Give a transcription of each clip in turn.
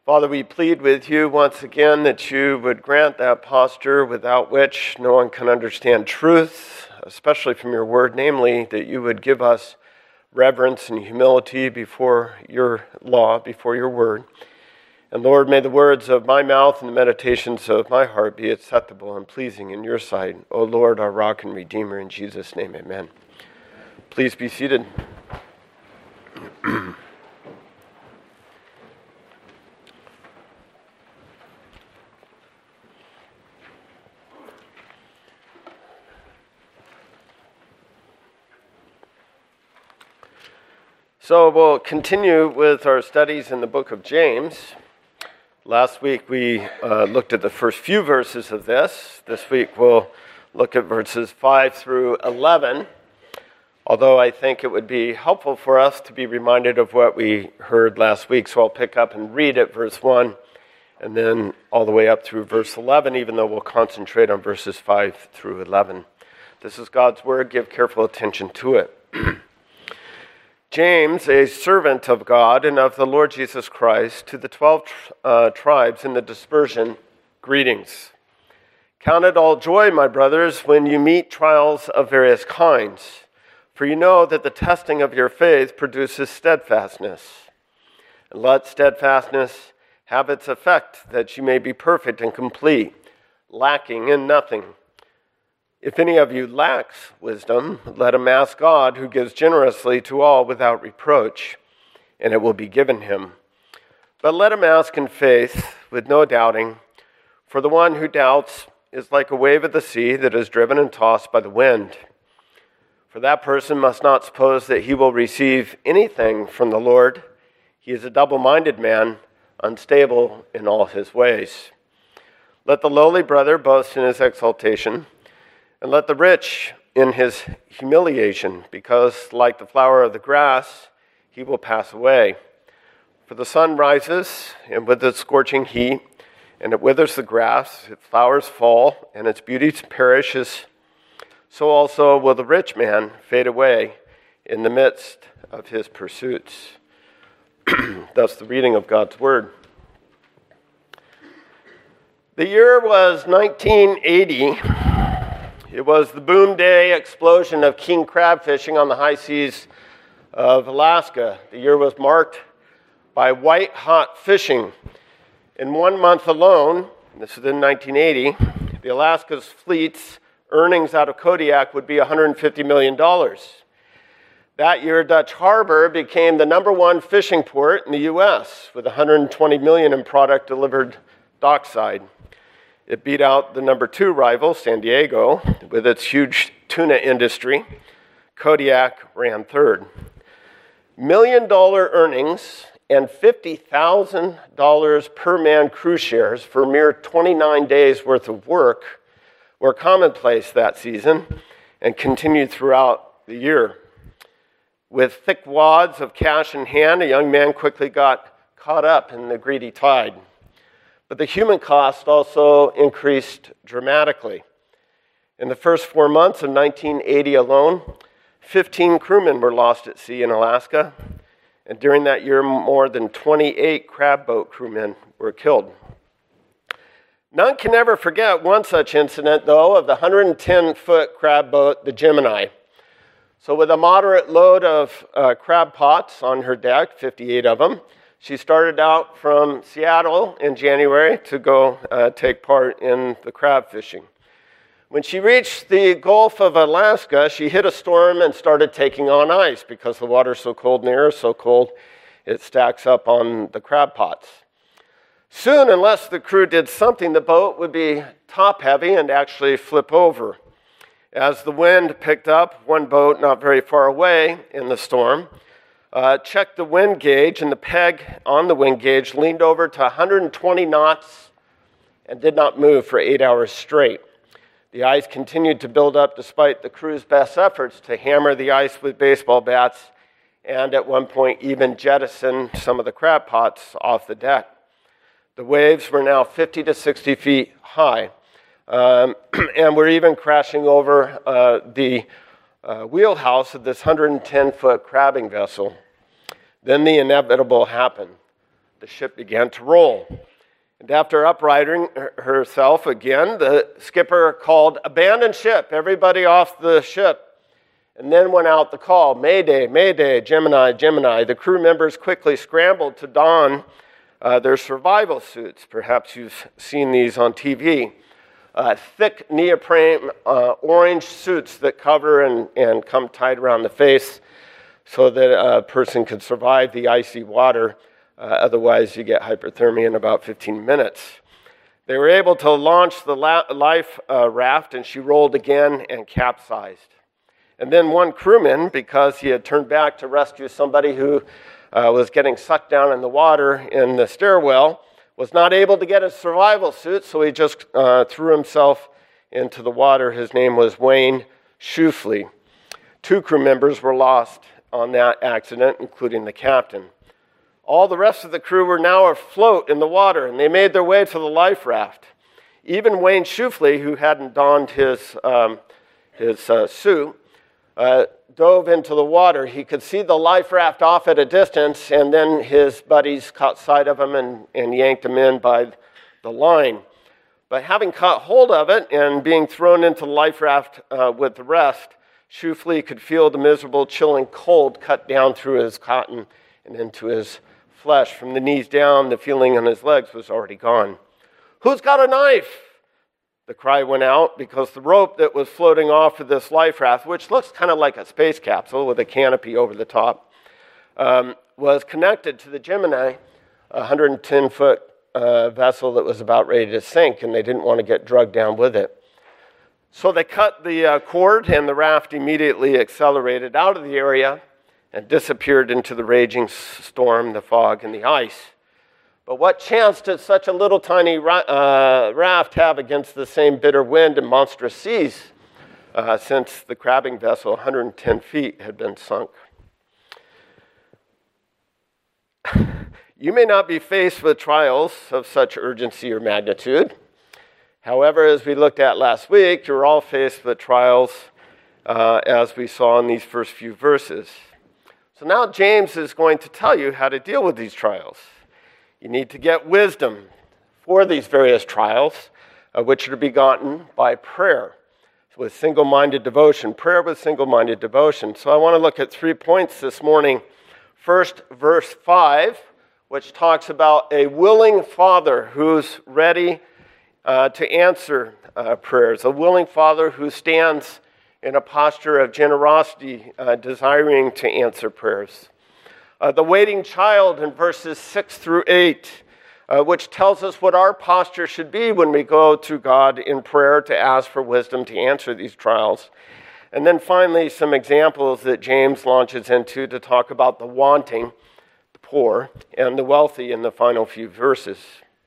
Father, we plead with you once again that you would grant that posture without which no one can understand truth, especially from your word, namely that you would give us reverence and humility before your law, before your word. And Lord, may the words of my mouth and the meditations of my heart be acceptable and pleasing in your sight. O Lord, our rock and redeemer, in Jesus' name, amen. Please be seated. So we'll continue with our studies in the book of James. Last week we looked at the first few verses of this. This week we'll look at verses 5 through 11, although I think it would be helpful for us to be reminded of what we heard last week. So I'll pick up and read at verse 1 and then all the way up through verse 11, even though we'll concentrate on verses 5 through 11. This is God's word. Give careful attention to it. James, a servant of God and of the Lord Jesus Christ, to the 12 tribes in the dispersion, greetings. Count it all joy, my brothers, when you meet trials of various kinds, for you know that the testing of your faith produces steadfastness. And let steadfastness have its effect, that you may be perfect and complete, lacking in nothing. If any of you lacks wisdom, let him ask God, who gives generously to all without reproach, and it will be given him. But let him ask in faith, with no doubting, for the one who doubts is like a wave of the sea that is driven and tossed by the wind. For that person must not suppose that he will receive anything from the Lord. He is a double-minded man, unstable in all his ways. Let the lowly brother boast in his exaltation, and let the rich in his humiliation, because like the flower of the grass, he will pass away. For the sun rises, and with its scorching heat, and it withers the grass, its flowers fall, and its beauty perishes. So also will the rich man fade away in the midst of his pursuits. That's the reading of God's word. The year was 1980. It was the boom day explosion of king crab fishing on the high seas of Alaska. The year was marked by white-hot fishing. In 1 month alone, this is in 1980, the Alaska's fleet's earnings out of Kodiak would be $150 million. That year, Dutch Harbor became the #1 fishing port in the U.S., with $120 million in product delivered dockside. It beat out the #2 rival, San Diego, with its huge tuna industry. Kodiak ran third. $1 million earnings and $50,000 per man cruise shares for a mere 29 days worth of work were commonplace that season and continued throughout the year. With thick wads of cash in hand, a young man quickly got caught up in the greedy tide. But the human cost also increased dramatically. In the first 4 months of 1980 alone, 15 crewmen were lost at sea in Alaska, and during that year, more than 28 crab boat crewmen were killed. None can ever forget one such incident, though, of the 110-foot crab boat, the Gemini. So with a moderate load of crab pots on her deck, 58 of them, she started out from Seattle in January to go take part in the crab fishing. When she reached the Gulf of Alaska, she hit a storm and started taking on ice because the water's so cold and the air is so cold, it stacks up on the crab pots. Soon, unless the crew did something, the boat would be top-heavy and actually flip over. As the wind picked up, one boat not very far away in the storm checked the wind gauge, and the peg on the wind gauge leaned over to 120 knots and did not move for 8 hours straight. The ice continued to build up despite the crew's best efforts to hammer the ice with baseball bats and at one point even jettison some of the crab pots off the deck. The waves were now 50 to 60 feet high, and were even crashing over the wheelhouse of this 110-foot crabbing vessel. Then the inevitable happened. the ship began to roll. And after uprighting herself again, the skipper called, "Abandon ship, everybody off the ship." And then went out the call, "Mayday, Mayday, Gemini, Gemini." The crew members quickly scrambled to don their survival suits. Perhaps you've seen these on TV. Thick neoprene orange suits that cover and come tied around the face so that a person could survive the icy water. Otherwise, you get hypothermia in about 15 minutes. They were able to launch the life raft, and she rolled again and capsized. And then one crewman, because he had turned back to rescue somebody who was getting sucked down in the water in the stairwell, was not able to get a survival suit, so he just threw himself into the water. His name was Wayne Schufley. 2 crew members were lost on that accident, including the captain. All the rest of the crew were now afloat in the water, and they made their way to the life raft. Even Wayne Schufley, who hadn't donned his suit, dove into the water. He could see the life raft off at a distance, and then his buddies caught sight of him and yanked him in by the line. But having caught hold of it and being thrown into the life raft with the rest, Schufley could feel the miserable, chilling cold cut down through his cotton and into his flesh. From the knees down, the feeling on his legs was already gone. "Who's got a knife?" The cry went out because the rope that was floating off of this life raft, which looks kind of like a space capsule with a canopy over the top, was connected to the Gemini, a 110-foot vessel that was about ready to sink, and they didn't want to get drugged down with it. So they cut the cord, and the raft immediately accelerated out of the area and disappeared into the raging storm, the fog, and the ice. But what chance did such a little tiny raft have against the same bitter wind and monstrous seas, since the crabbing vessel, 110 feet, had been sunk? You may not be faced with trials of such urgency or magnitude. However, as we looked at last week, you're all faced with trials as we saw in these first few verses. So now James is going to tell you how to deal with these trials. You need to get wisdom for these various trials, which are to be gotten by prayer with single-minded devotion. Prayer with single-minded devotion. So I want to look at 3 points this morning. First, verse 5, which talks about a willing father who's ready to answer prayers. A willing father who stands in a posture of generosity, desiring to answer prayers. The waiting child in verses 6 through 8, which tells us what our posture should be when we go to God in prayer to ask for wisdom to answer these trials. And then finally, some examples that James launches into to talk about the wanting, the poor, and the wealthy in the final few verses.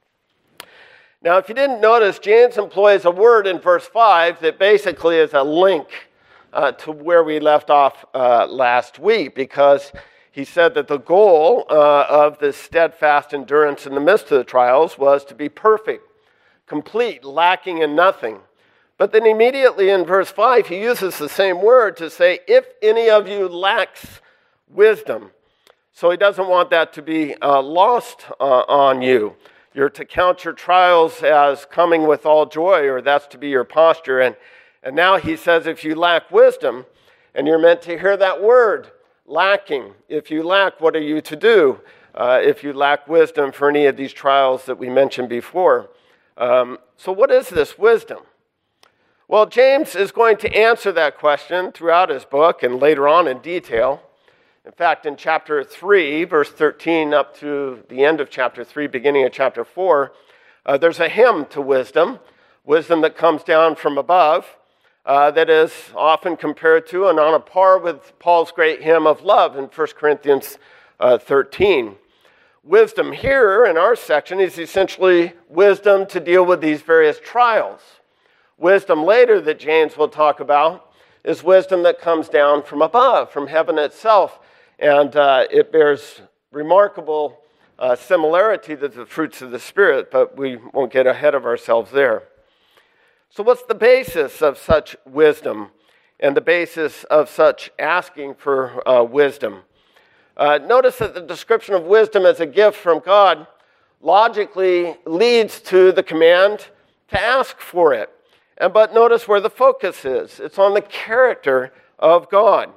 Now, if you didn't notice, James employs a word in verse 5 that basically is a link to where we left off last week, because he said that the goal of this steadfast endurance in the midst of the trials was to be perfect, complete, lacking in nothing. But then immediately in verse 5, he uses the same word to say, if any of you lacks wisdom. So he doesn't want that to be lost on you. You're to count your trials as coming with all joy, or that's to be your posture. And now he says, if you lack wisdom, and you're meant to hear that word, lacking. If you lack, what are you to do? If you lack wisdom for any of these trials that we mentioned before. So what is this wisdom? Well, James is going to answer that question throughout his book and later on in detail. In fact, in chapter 3, verse 13 up to the end of chapter 3, beginning of chapter 4, there's a hymn to wisdom, wisdom that comes down from above, that is often compared to and on a par with Paul's great hymn of love in 1 Corinthians 13. Wisdom here in our section is essentially wisdom to deal with these various trials. Wisdom later that James will talk about is wisdom that comes down from above, from heaven itself. And it bears remarkable similarity to the fruits of the Spirit, but we won't get ahead of ourselves there. So what's the basis of such wisdom and the basis of such asking for wisdom? Notice that the description of wisdom as a gift from God logically leads to the command to ask for it. But notice where the focus is. It's on the character of God.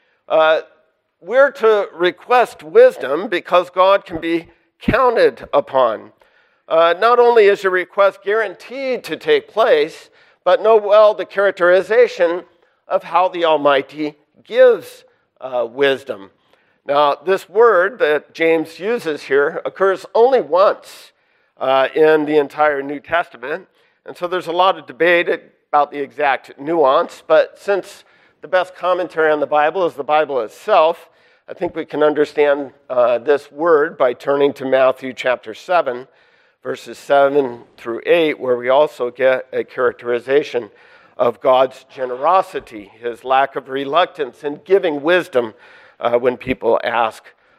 We're to request wisdom because God can be counted upon. Not only is your request guaranteed to take place, but know well the characterization of how the Almighty gives wisdom. Now, this word that James uses here occurs only once in the entire New Testament, and so there's a lot of debate about the exact nuance, but since the best commentary on the Bible is the Bible itself, I think we can understand this word by turning to Matthew chapter 7, verses 7 through 8, where we also get a characterization of God's generosity, his lack of reluctance in giving wisdom when people ask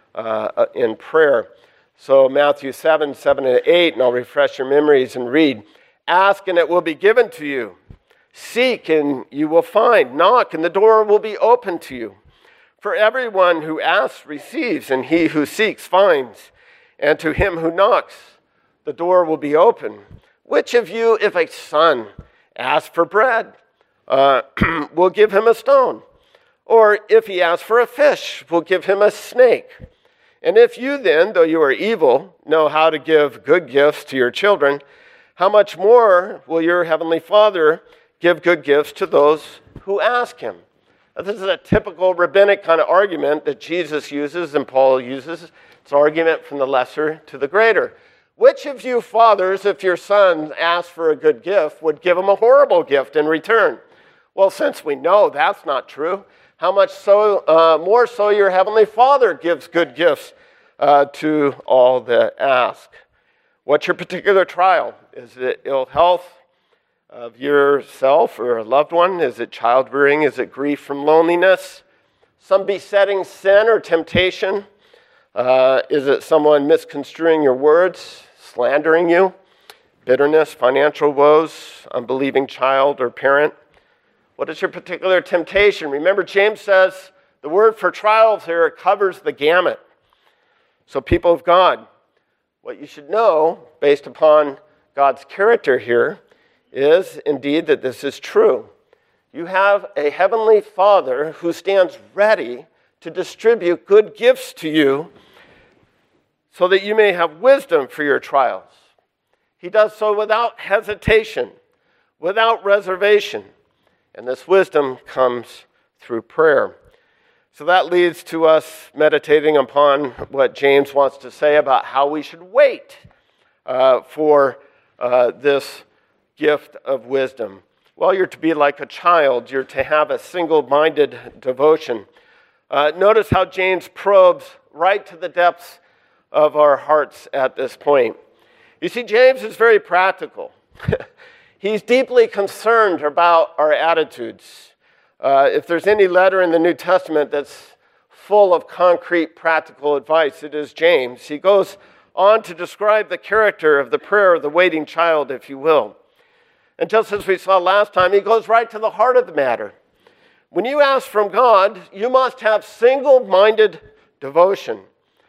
in prayer. So Matthew 7, 7 and 8, and I'll refresh your memories and read. Ask and it will be given to you. Seek and you will find. Knock and the door will be open to you. For everyone who asks receives, and he who seeks finds. And to him who knocks, the door will be open. Which of you, if a son asks for bread, will give him a stone? Or if he asks for a fish, will give him a snake? And if you then, though you are evil, know how to give good gifts to your children, how much more will your heavenly Father give good gifts to those who ask him? Now, this is a typical rabbinic kind of argument that Jesus uses and Paul uses. It's an argument from the lesser to the greater. Which of you fathers, if your son asks for a good gift, would give him a horrible gift in return? Well, since we know that's not true, how much more so your heavenly Father gives good gifts to all that ask. What's your particular trial? Is it ill health of yourself or a loved one? Is it childbearing? Is it grief from loneliness? Some besetting sin or temptation? Is it someone misconstruing your words, slandering you? Bitterness, financial woes, unbelieving child or parent? What is your particular temptation? Remember, James says the word for trials here covers the gamut. So, people of God, what you should know, based upon God's character here, is indeed that this is true. You have a heavenly Father who stands ready to distribute good gifts to you so that you may have wisdom for your trials. He does so without hesitation, without reservation. And this wisdom comes through prayer. So that leads to us meditating upon what James wants to say about how we should wait for this gift of wisdom. Well, you're to be like a child. You're to have a single-minded devotion. Notice how James probes right to the depths of our hearts at this point. You see, James is very practical. He's deeply concerned about our attitudes. If there's any letter in the New Testament that's full of concrete, practical advice, it is James. He goes on to describe the character of the prayer of the waiting child, if you will. And just as we saw last time, he goes right to the heart of the matter. When you ask from God, you must have single-minded devotion.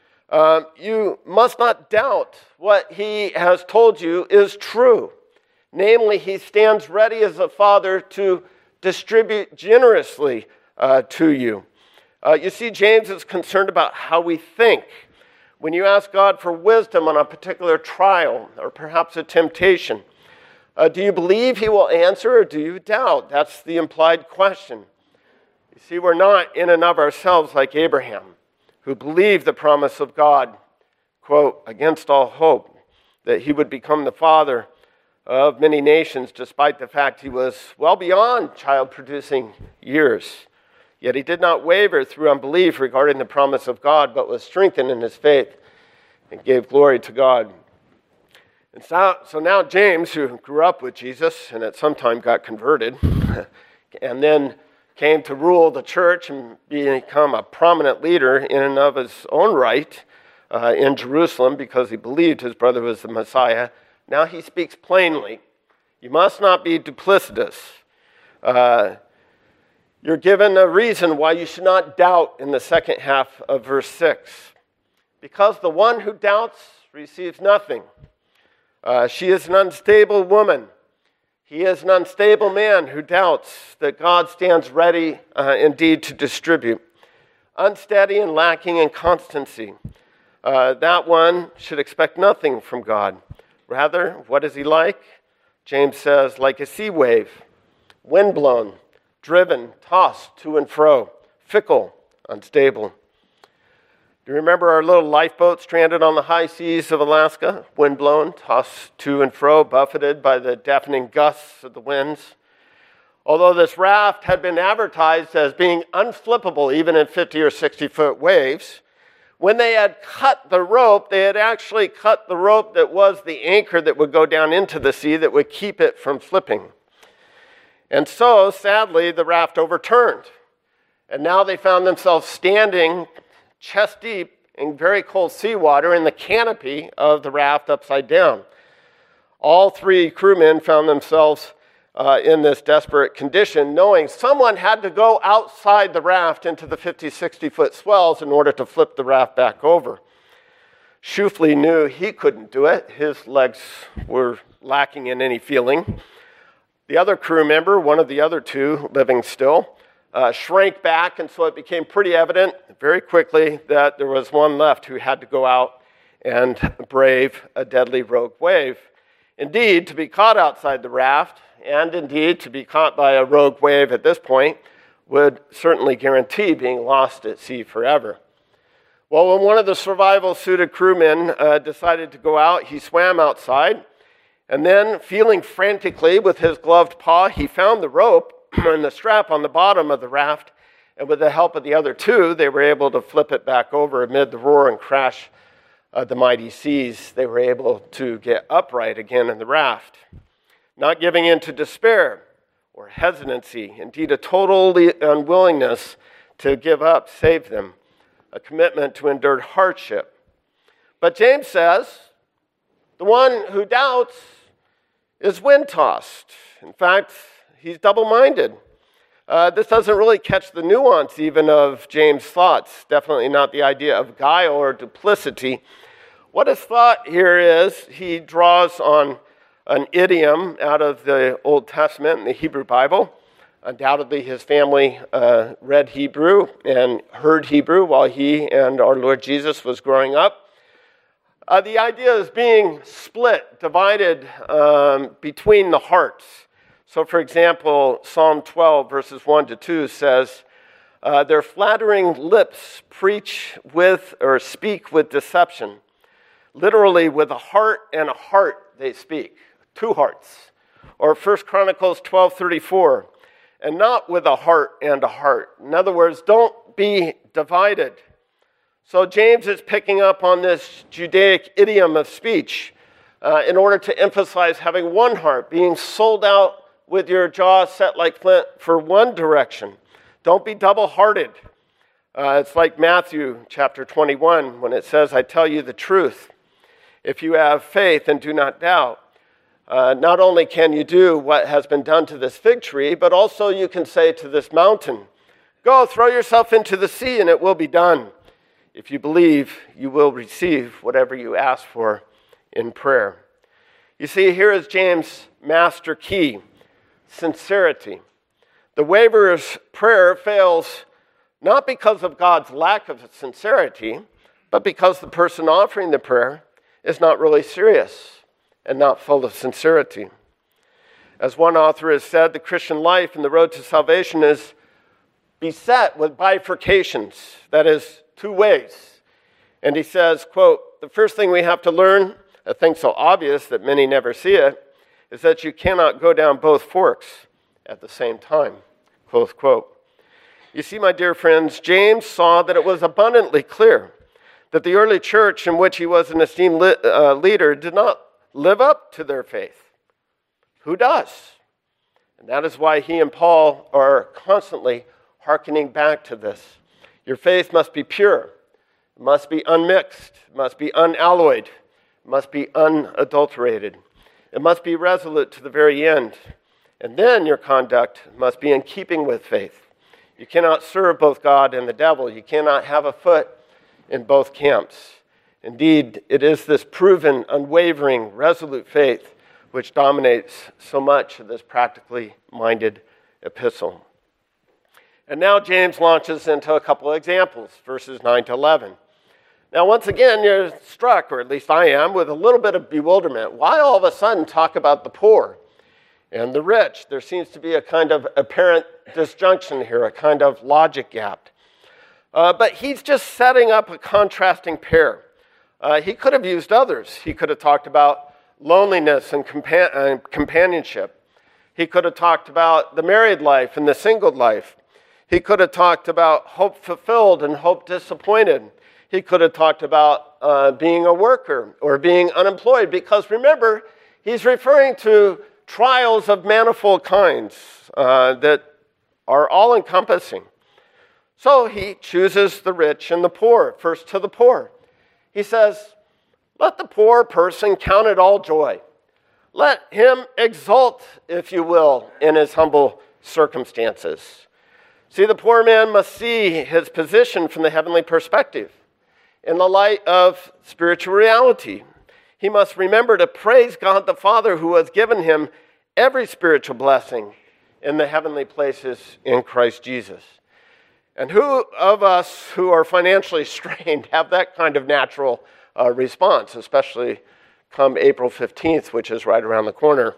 You must not doubt what he has told you is true. Namely, he stands ready as a father to distribute generously to you. You see, James is concerned about how we think. When you ask God for wisdom on a particular trial or perhaps a temptation, do you believe he will answer or do you doubt? That's the implied question. You see, we're not in and of ourselves like Abraham, who believed the promise of God, quote, against all hope, that he would become the father of many nations, despite the fact he was well beyond child-producing years. Yet he did not waver through unbelief regarding the promise of God, but was strengthened in his faith and gave glory to God. And so now James, who grew up with Jesus and at some time got converted, and then came to rule the church and become a prominent leader in and of his own right in Jerusalem because he believed his brother was the Messiah, now he speaks plainly. You must not be duplicitous. You're given a reason why you should not doubt in the second half of verse 6. Because the one who doubts receives nothing. She is an unstable woman. He is an unstable man who doubts that God stands ready indeed to distribute. Unsteady and lacking in constancy. That one should expect nothing from God. Rather, what is he like? James says, like a sea wave, windblown, driven, tossed to and fro, fickle, unstable. Do you remember our little lifeboat stranded on the high seas of Alaska? Windblown, tossed to and fro, buffeted by the deafening gusts of the winds. Although this raft had been advertised as being unflippable even in 50 or 60-foot waves, when they had cut the rope, they had actually cut the rope that was the anchor that would go down into the sea that would keep it from flipping. And so, sadly, the raft overturned. And now they found themselves standing chest deep in very cold seawater in the canopy of the raft upside down. All three crewmen found themselves in this desperate condition, knowing someone had to go outside the raft into the 50, 60-foot swells in order to flip the raft back over. Shoofley knew he couldn't do it. His legs were lacking in any feeling. The other crew member, one of the other two living still, shrank back, and so it became pretty evident very quickly that there was one left who had to go out and brave a deadly rogue wave. Indeed, to be caught outside the raft, and indeed to be caught by a rogue wave at this point, would certainly guarantee being lost at sea forever. Well, when one of the survival-suited crewmen decided to go out, he swam outside, and then, feeling frantically with his gloved paw, he found the rope and the strap on the bottom of the raft, and with the help of the other two, they were able to flip it back over amid the roar and crash of the mighty seas. They were able to get upright again in the raft. Not giving in to despair or hesitancy, indeed a total unwillingness to give up saved them, a commitment to endure hardship. But James says, the one who doubts is wind-tossed. In fact, he's double-minded. This doesn't really catch the nuance even of James' thoughts, definitely not the idea of guile or duplicity. What his thought here is, he draws on an idiom out of the Old Testament and the Hebrew Bible. Undoubtedly, his family read Hebrew and heard Hebrew while he and our Lord Jesus was growing up. The idea is being split, divided between the hearts. So, for example, Psalm 12, verses 1 to 2 says, their flattering lips preach with or speak with deception. Literally, with a heart and a heart they speak. Two hearts. Or 1 Chronicles 12:34, and not with a heart and a heart. In other words, don't be divided. So James is picking up on this Judaic idiom of speech in order to emphasize having one heart, being sold out with your jaws set like flint for one direction. Don't be double-hearted. It's like Matthew chapter 21 when it says, I tell you the truth. If you have faith and do not doubt, not only can you do what has been done to this fig tree, but also you can say to this mountain, go, throw yourself into the sea, and it will be done. If you believe, you will receive whatever you ask for in prayer. You see, here is James' master key, sincerity. The waverer's prayer fails not because of God's lack of sincerity, but because the person offering the prayer is not really serious and not full of sincerity. As one author has said, the Christian life and the road to salvation is beset with bifurcations, that is, two ways. And he says, quote, the first thing we have to learn, a thing so obvious that many never see it, is that you cannot go down both forks at the same time, close quote. You see, my dear friends, James saw that it was abundantly clear that the early church in which he was an esteemed leader did not live up to their faith. Who does? And that is why he and Paul are constantly hearkening back to this. Your faith must be pure. It must be unmixed. It must be unalloyed. It must be unadulterated. It must be resolute to the very end. And then your conduct must be in keeping with faith. You cannot serve both God and the devil. You cannot have a foot in both camps. Indeed, it is this proven, unwavering, resolute faith which dominates so much of this practically minded epistle. And now James launches into a couple of examples, verses 9 to 11. Now, once again, you're struck, or at least I am, with a little bit of bewilderment. Why all of a sudden talk about the poor and the rich? There seems to be a kind of apparent disjunction here, a kind of logic gap. But he's just setting up a contrasting pair. He could have used others. He could have talked about loneliness and companionship. He could have talked about the married life and the single life. He could have talked about hope fulfilled and hope disappointed. He could have talked about being a worker or being unemployed, because remember, he's referring to trials of manifold kinds that are all-encompassing. So he chooses the rich and the poor. First to the poor. He says, let the poor person count it all joy. Let him exult, if you will, in his humble circumstances. See, the poor man must see his position from the heavenly perspective, in the light of spiritual reality. He must remember to praise God the Father, who has given him every spiritual blessing in the heavenly places in Christ Jesus. And who of us who are financially strained have that kind of natural response, especially come April 15th, which is right around the corner?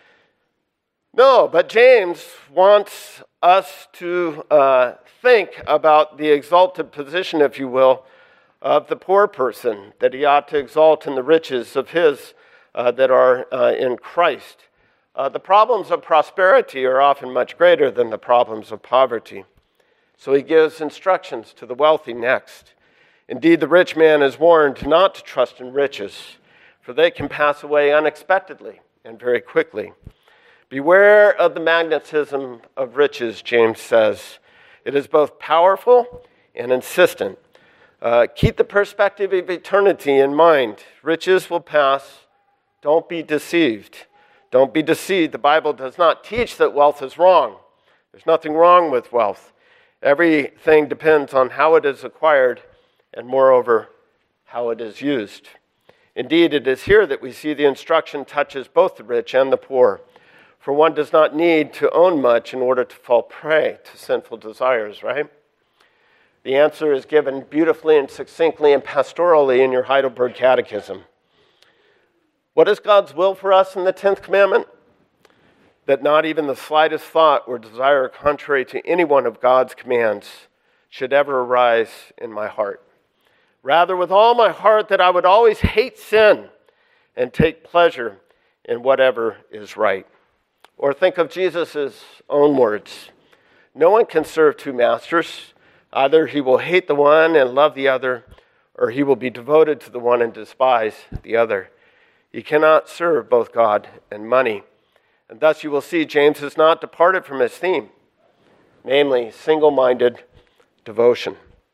No, but James wants us to think about the exalted position, if you will, of the poor person, that he ought to exalt in the riches of his that are in Christ. The problems of prosperity are often much greater than the problems of poverty. So he gives instructions to the wealthy next. Indeed, the rich man is warned not to trust in riches, for they can pass away unexpectedly and very quickly. Beware of the magnetism of riches, James says. It is both powerful and insistent. Keep the perspective of eternity in mind. Riches will pass. Don't be deceived. Don't be deceived. The Bible does not teach that wealth is wrong. There's nothing wrong with wealth. Everything depends on how it is acquired and, moreover, how it is used. Indeed, it is here that we see the instruction touches both the rich and the poor. For one does not need to own much in order to fall prey to sinful desires, right? The answer is given beautifully and succinctly and pastorally in your Heidelberg Catechism. What is God's will for us in the 10th commandment? That not even the slightest thought or desire contrary to any one of God's commands should ever arise in my heart. Rather, with all my heart, that I would always hate sin and take pleasure in whatever is right. Or think of Jesus' own words. No one can serve two masters. Either he will hate the one and love the other, or he will be devoted to the one and despise the other. You cannot serve both God and money. And thus you will see James has not departed from his theme, namely single-minded devotion.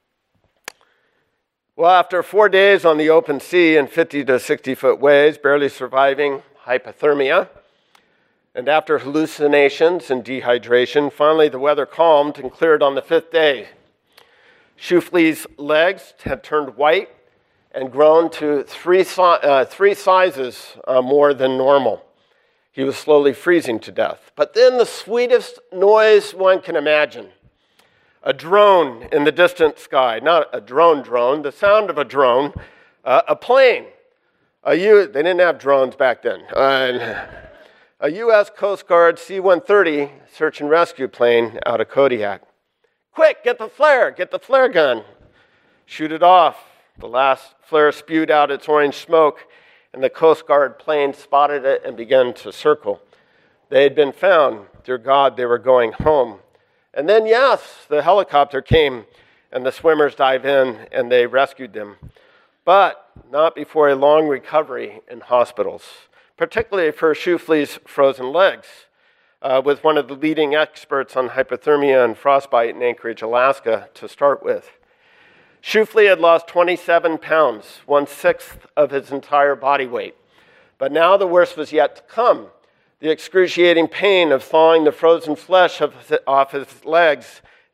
Well, after 4 days on the open sea in 50 to 60-foot waves, barely surviving hypothermia, and after hallucinations and dehydration, finally the weather calmed and cleared on the 5th day. Shoofley's legs had turned white and grown to three sizes more than normal. He was slowly freezing to death. But then the sweetest noise one can imagine. A drone in the distant sky. Not a drone, the sound of a drone. A plane. They didn't have drones back then. A U.S. Coast Guard C-130 search and rescue plane out of Kodiak. Quick, get the flare gun. Shoot it off. The last flare spewed out its orange smoke, and the Coast Guard plane spotted it and began to circle. They had been found. Dear God, they were going home. And then, yes, the helicopter came, and the swimmers dived in, and they rescued them. But not before a long recovery in hospitals, particularly for Shoofley's frozen legs, with one of the leading experts on hypothermia and frostbite in Anchorage, Alaska, to start with. Shoofley had lost 27 pounds, 1/6 of his entire body weight. But now the worst was yet to come. The excruciating pain of thawing the frozen flesh off his legs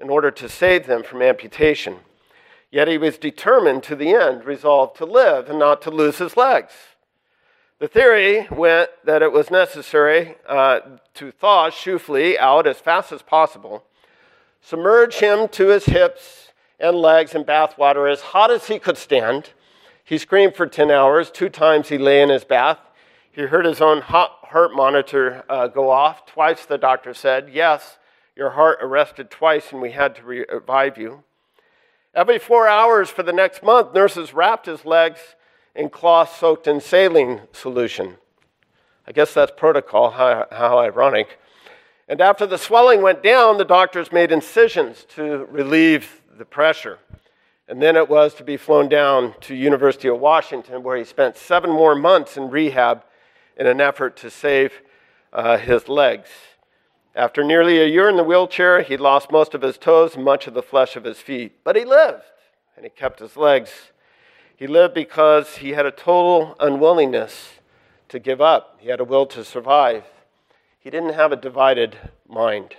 in order to save them from amputation. Yet he was determined to the end, resolved to live and not to lose his legs. The theory went that it was necessary to thaw Shoofly out as fast as possible, submerge him to his hips and legs in bath water as hot as he could stand. He screamed for 10 hours. 2 times he lay in his bath. He heard his own heart monitor go off. Twice the doctor said, "Yes, your heart arrested twice and we had to revive you." Every 4 hours for the next month, nurses wrapped his legs in cloth soaked in saline solution. I guess that's protocol, how ironic. And after the swelling went down, the doctors made incisions to relieve the pressure. And then it was to be flown down to University of Washington, where he spent 7 more months in rehab in an effort to save his legs. After nearly a year in the wheelchair, he lost most of his toes and much of the flesh of his feet. But he lived, and he kept his legs. He lived because he had a total unwillingness to give up. He had a will to survive. He didn't have a divided mind.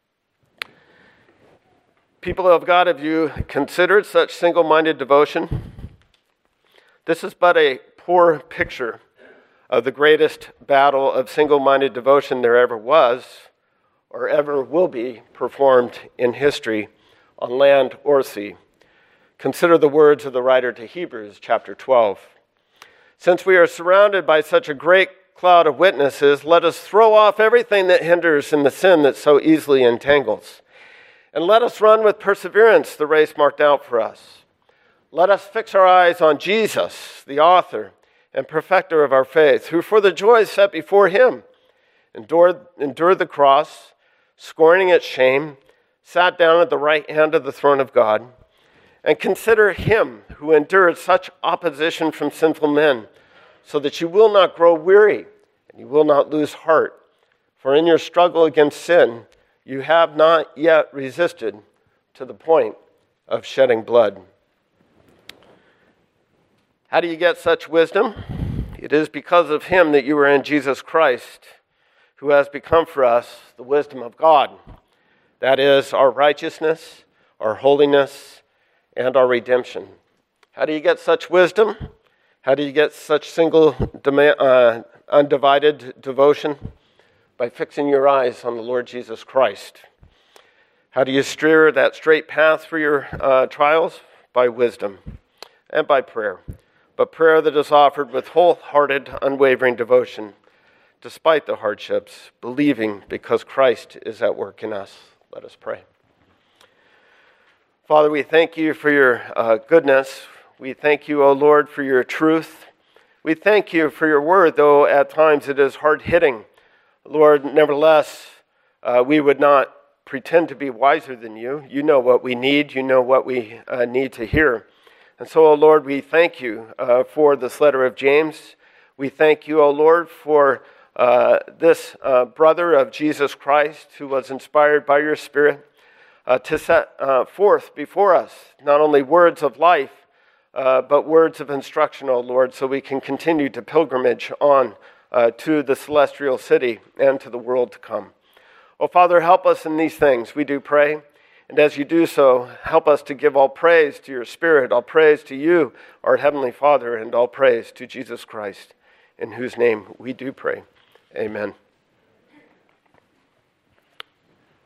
People of God, have you considered such single-minded devotion? This is but a poor picture of the greatest battle of single-minded devotion there ever was or ever will be performed in history on land or sea. Consider the words of the writer to Hebrews, chapter 12. Since we are surrounded by such a great cloud of witnesses, let us throw off everything that hinders and the sin that so easily entangles. And let us run with perseverance the race marked out for us. Let us fix our eyes on Jesus, the author and perfecter of our faith, who for the joy set before him endured the cross, scorning its shame, sat down at the right hand of the throne of God. And consider him who endured such opposition from sinful men, so that you will not grow weary and you will not lose heart. For in your struggle against sin, you have not yet resisted to the point of shedding blood. How do you get such wisdom? It is because of him that you are in Jesus Christ, who has become for us the wisdom of God. That is our righteousness, our holiness, and our redemption. How do you get such wisdom? How do you get such undivided devotion? By fixing your eyes on the Lord Jesus Christ. How do you steer that straight path for your trials? By wisdom and by prayer. But prayer that is offered with wholehearted, unwavering devotion, despite the hardships, believing because Christ is at work in us. Let us pray. Father, we thank you for your goodness. We thank you, O Lord, for your truth. We thank you for your word, though at times it is hard-hitting. Lord, nevertheless, we would not pretend to be wiser than you. You know what we need. You know what we need to hear. And so, O Lord, we thank you for this letter of James. We thank you, O Lord, for this brother of Jesus Christ who was inspired by your Spirit to set forth before us not only words of life, but words of instruction, O Lord, so we can continue to pilgrimage on to the celestial city and to the world to come. Oh, Father, help us in these things, we do pray. And as you do so, help us to give all praise to your Spirit, all praise to you, our Heavenly Father, and all praise to Jesus Christ, in whose name we do pray. Amen.